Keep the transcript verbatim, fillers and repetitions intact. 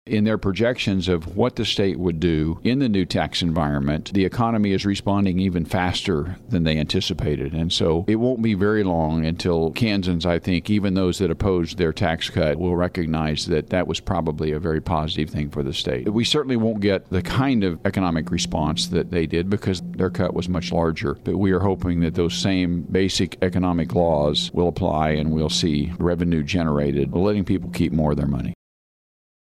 In their projections of what the state would do in the new tax environment, the economy is responding even faster than they anticipated. And so it won't be very long until Kansans, I think, even those that opposed their tax cut, will recognize that that was probably a very positive thing for the state. We certainly won't get the kind of economic response that they did because their cut was much larger. But we are hoping that those same basic economic laws will apply and we'll see revenue generated, letting people keep more of their money.